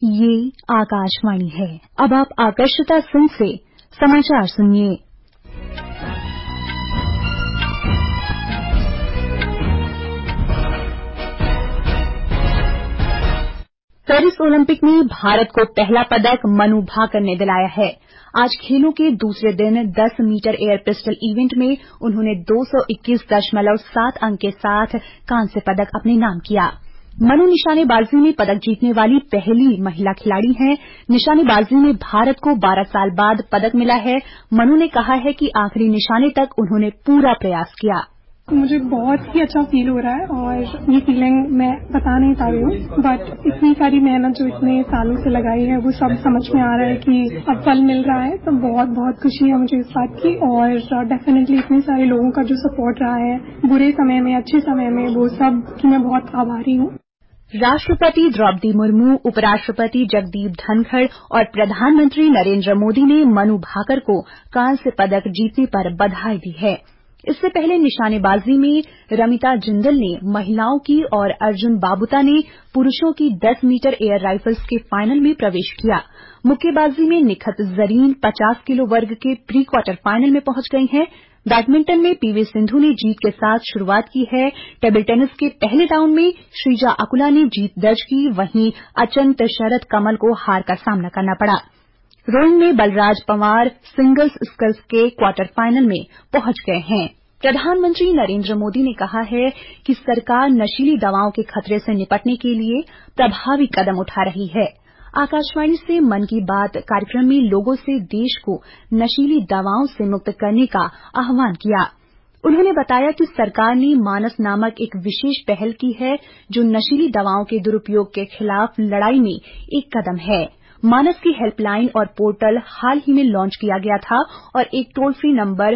ये आकाशवाणी है। अब आप आकर्षता सिंह से समाचार सुनिए। पेरिस ओलंपिक में भारत को पहला पदक मनु भाकर ने दिलाया है। आज खेलों के दूसरे दिन 10 मीटर एयर पिस्टल इवेंट में उन्होंने 221.7 अंक के साथ कांस्य पदक अपने नाम किया। मनु निशानेबाजी में पदक जीतने वाली पहली महिला खिलाड़ी हैं। निशानेबाजी में भारत को 12 साल बाद पदक मिला है। मनु ने कहा है कि आखिरी निशाने तक उन्होंने पूरा प्रयास किया। मुझे बहुत ही अच्छा फील हो रहा है और ये फीलिंग मैं बता नहीं पा रही हूँ, बट इतनी सारी मेहनत जो इतने सालों से लगाई है वो सब समझ में आ रहा है कि अब फल मिल रहा है। तो बहुत बहुत खुशी है मुझे इस बात की और डेफिनेटली इतने सारे लोगों का जो सपोर्ट रहा है बुरे समय में अच्छे समय में, वो सब की मैं बहुत आभारी हूँ। राष्ट्रपति द्रौपदी मुर्मू, उपराष्ट्रपति जगदीप धनखड़ और प्रधानमंत्री नरेंद्र मोदी ने मनु भाकर को कांस्य पदक जीतने पर बधाई दी है। इससे पहले निशानेबाजी में रमिता जिंदल ने महिलाओं की और अर्जुन बाबुता ने पुरुषों की 10 मीटर एयर राइफल्स के फाइनल में प्रवेश किया। मुक्केबाजी में निखत जरीन 50 किलो वर्ग के प्री क्वार्टर फाइनल में पहुंच गई हैं। बैडमिंटन में पीवी सिंधु ने जीत के साथ शुरुआत की है। टेबल टेनिस के पहले राउंड में श्रीजा अकुला ने जीत दर्ज की, वहीं अचंत शरद कमल को हार का सामना करना पड़ा। रोइंग में बलराज पंवार सिंगल्स स्कल्स के क्वार्टर फाइनल में पहुंच गए हैं। प्रधानमंत्री नरेंद्र मोदी ने कहा है कि सरकार नशीली दवाओं के खतरे से निपटने के लिए प्रभावी कदम उठा रही है। आकाशवाणी से मन की बात कार्यक्रम में लोगों से देश को नशीली दवाओं से मुक्त करने का आह्वान किया। उन्होंने बताया कि सरकार ने मानस नामक एक विशेष पहल की है जो नशीली दवाओं के दुरुपयोग के खिलाफ लड़ाई में एक कदम है। मानस की हेल्पलाइन और पोर्टल हाल ही में लॉन्च किया गया था और एक टोल फ्री नंबर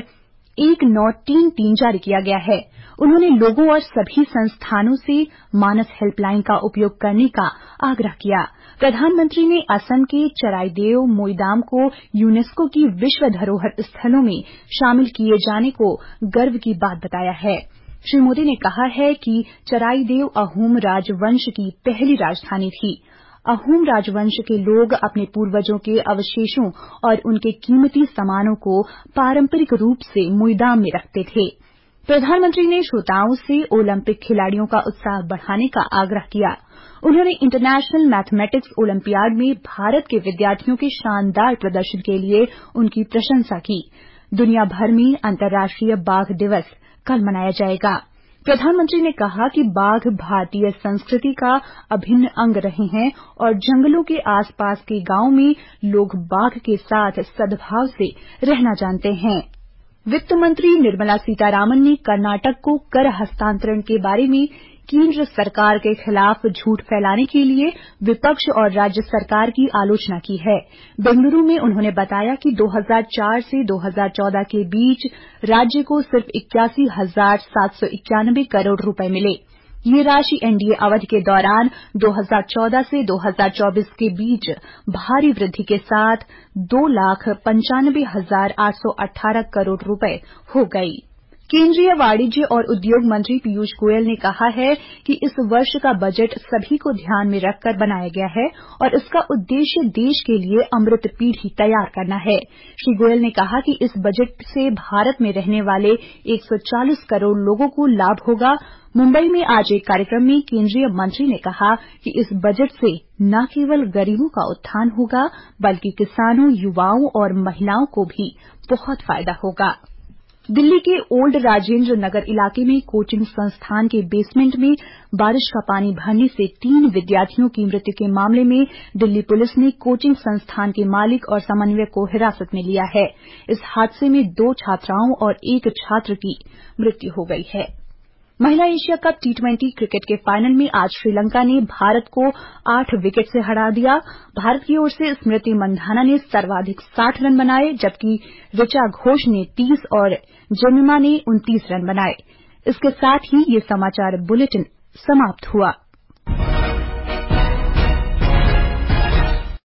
1933 जारी किया गया है। उन्होंने लोगों और सभी संस्थानों से मानस हेल्पलाइन का उपयोग करने का आग्रह किया। प्रधानमंत्री ने असम के चराईदेव मोईदाम को यूनेस्को की विश्व धरोहर स्थलों में शामिल किए जाने को गर्व की बात बताया है। श्री मोदी ने कहा है कि चराईदेव अहोम राजवंश की पहली राजधानी थी। अहोम राजवंश के लोग अपने पूर्वजों के अवशेषों और उनके कीमती सामानों को पारंपरिक रूप से मोईदाम में रखते थे। प्रधानमंत्री ने श्रोताओं से ओलंपिक खिलाड़ियों का उत्साह बढ़ाने का आग्रह किया। उन्होंने इंटरनेशनल मैथमेटिक्स ओलंपियाड में भारत के विद्यार्थियों के शानदार प्रदर्शन के लिए उनकी प्रशंसा की। दुनिया भर में अंतर्राष्ट्रीय बाघ दिवस कल मनाया जाएगा। प्रधानमंत्री ने कहा कि बाघ भारतीय संस्कृति का अभिन्न अंग रहे हैं और जंगलों के आसपास के गांवों में लोग बाघ के साथ सद्भाव से रहना जानते हैं। वित्त मंत्री निर्मला सीतारामन ने कर्नाटक को कर हस्तांतरण के बारे में केंद्र सरकार के खिलाफ झूठ फैलाने के लिए विपक्ष और राज्य सरकार की आलोचना की है। बेंगलुरु में उन्होंने बताया कि 2004 से 2014 के बीच राज्य को सिर्फ 81,791 करोड़ रुपए मिले। ये राशि एनडीए अवधि के दौरान 2014 से 2024 के बीच भारी वृद्धि के साथ 2,95,818 करोड़ रुपए हो गई। केंद्रीय वाणिज्य और उद्योग मंत्री पीयूष गोयल ने कहा है कि इस वर्ष का बजट सभी को ध्यान में रखकर बनाया गया है और इसका उद्देश्य देश के लिए अमृत पीढ़ी तैयार करना है। श्री गोयल ने कहा कि इस बजट से भारत में रहने वाले 140 करोड़ लोगों को लाभ होगा। मुंबई में आज एक कार्यक्रम में केंद्रीय मंत्री ने कहा कि इस बजट से न केवल गरीबों का उत्थान होगा बल्कि किसानों, युवाओं और महिलाओं को भी बहुत फायदा होगा। दिल्ली के ओल्ड राजेंद्र नगर इलाके में कोचिंग संस्थान के बेसमेंट में बारिश का पानी भरने से 3 विद्यार्थियों की मृत्यु के मामले में दिल्ली पुलिस ने कोचिंग संस्थान के मालिक और समन्वयक को हिरासत में लिया है। इस हादसे में 2 छात्राओं और 1 छात्र की मृत्यु हो गई है। महिला एशिया कप टी20 क्रिकेट के फाइनल में आज श्रीलंका ने भारत को 8 विकेट से हरा दिया। भारत की ओर से स्मृति मंधाना ने सर्वाधिक 60 रन बनाए, जबकि ऋचा घोष ने 30 और जेमिमा ने 29 रन बनाए। इसके साथ ही ये समाचार बुलेटिन समाप्त हुआ।